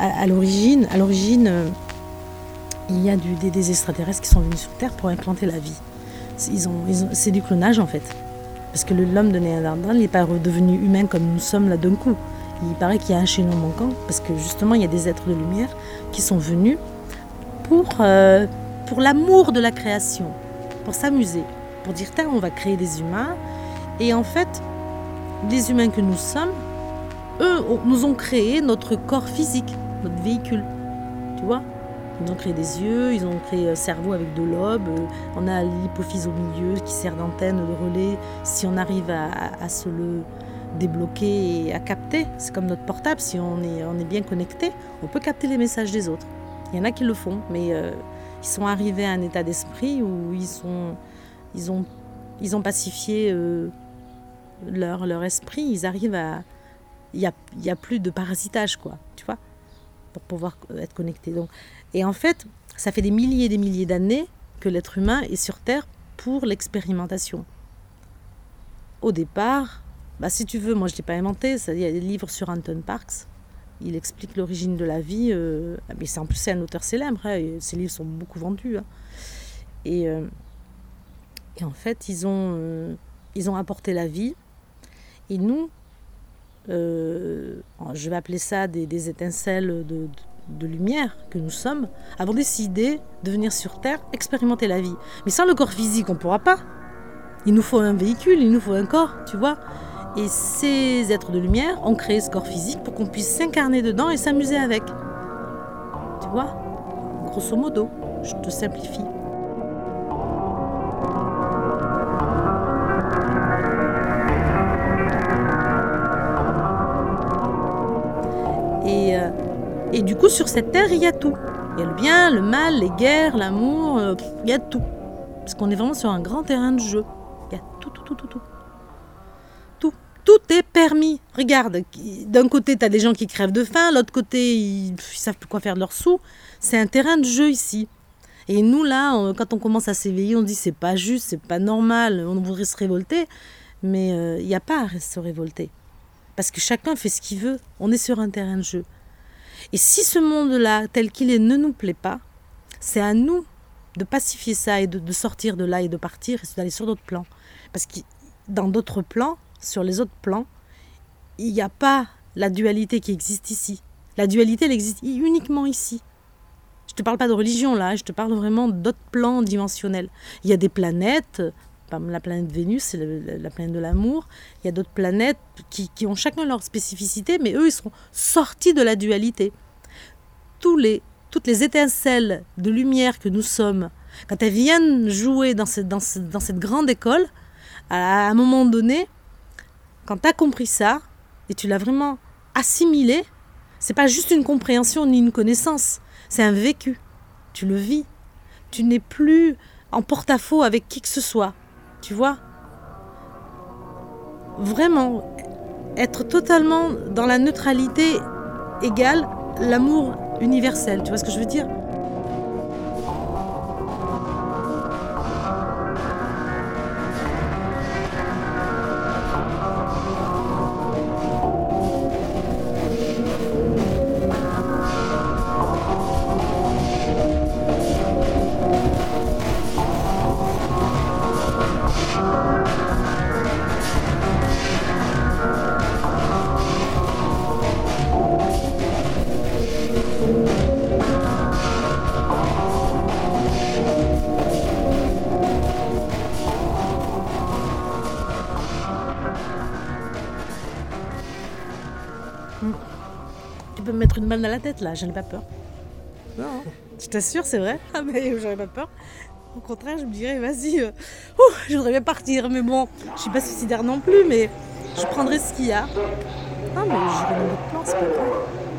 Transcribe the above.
à l'origine, il y a des extraterrestres qui sont venus sur Terre pour implanter la vie. C'est du clonage en fait. Parce que l'homme de Néandertal n'est pas redevenu humain comme nous sommes là d'un coup. Il paraît qu'il y a un chaînon manquant, parce que justement il y a des êtres de lumière qui sont venus pour l'amour de la création, pour s'amuser, pour dire tiens, on va créer des humains. Et en fait, les humains que nous sommes, eux nous ont créé notre corps physique, notre véhicule, tu vois. Ils ont créé des yeux, ils ont créé un cerveau avec 2 lobes, on a l'hypophyse au milieu qui sert d'antenne, de relais. Si on arrive à se le débloquer et à capter, c'est comme notre portable, si on est bien connecté, on peut capter les messages des autres. Il y en a qui le font, mais ils sont arrivés à un état d'esprit où ils ont pacifié leur esprit, ils arrivent à... Il y a plus de parasitage, quoi, tu vois, pour pouvoir être connecté. Donc, et en fait, ça fait des milliers d'années que l'être humain est sur Terre pour l'expérimentation. Au départ, si tu veux, moi je ne l'ai pas inventé, il y a des livres sur Anton Parks, il explique l'origine de la vie, mais en plus c'est un auteur célèbre, ses livres sont beaucoup vendus. Et en fait, ils ont apporté la vie, et nous, je vais appeler ça des étincelles de lumière que nous sommes, avons décidé de venir sur Terre expérimenter la vie. Mais sans le corps physique, on ne pourra pas. Il nous faut un véhicule, il nous faut un corps, tu vois. Et ces êtres de lumière ont créé ce corps physique pour qu'on puisse s'incarner dedans et s'amuser avec. Tu vois, grosso modo, je te simplifie. Et du coup, sur cette terre, il y a tout. Il y a le bien, le mal, les guerres, l'amour, il y a tout. Parce qu'on est vraiment sur un grand terrain de jeu. Il y a tout. Tout est permis. Regarde, d'un côté, tu as des gens qui crèvent de faim, l'autre côté, ils savent plus quoi faire de leurs sous. C'est un terrain de jeu ici. Et nous, là, quand on commence à s'éveiller, on dit c'est pas juste, c'est pas normal, on voudrait se révolter. Mais il n'y a pas à se révolter. Parce que chacun fait ce qu'il veut. On est sur un terrain de jeu. Et si ce monde-là, tel qu'il est, ne nous plaît pas, c'est à nous de pacifier ça et de sortir de là et de partir et d'aller sur d'autres plans. Parce que dans d'autres plans, sur les autres plans, il n'y a pas la dualité qui existe ici. La dualité, elle existe uniquement ici. Je ne te parle pas de religion là, je te parle vraiment d'autres plans dimensionnels. Il y a des planètes, la planète Vénus, c'est la planète de l'amour. Il y a d'autres planètes qui ont chacun leur spécificité, mais eux, ils sont sortis de la dualité. Toutes les étincelles de lumière que nous sommes, quand elles viennent jouer dans cette grande école, à un moment donné, quand tu as compris ça, et tu l'as vraiment assimilé, c'est pas juste une compréhension ni une connaissance, c'est un vécu. Tu le vis. Tu n'es plus en porte-à-faux avec qui que ce soit. Tu vois ? Vraiment, être totalement dans la neutralité égale l'amour universel. Tu vois ce que je veux dire ? Tu peux me mettre une balle dans la tête là, je n'ai pas peur. Non, je t'assure, c'est vrai. Ah mais j'aurais pas peur. Au contraire, je me dirais, vas-y, je voudrais bien partir, mais bon, je suis pas suicidaire non plus, mais je prendrai ce qu'il y a. Ah mais j'irai dans d'autres plans, c'est pas grave.